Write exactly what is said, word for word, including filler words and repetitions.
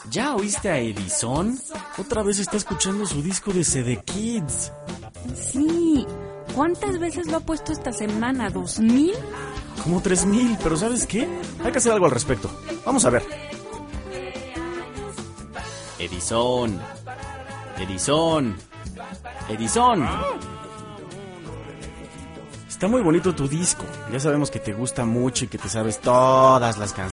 ¿Ya oíste a Edison? Otra vez está escuchando su disco de C D Kids. Sí. ¿Cuántas veces lo ha puesto esta semana? ¿Dos mil? Como tres mil, pero ¿sabes qué? Hay que hacer algo al respecto. Vamos a ver. Edison. Edison. Edison. Está muy bonito tu disco. Ya sabemos que te gusta mucho y que te sabes todas las canciones.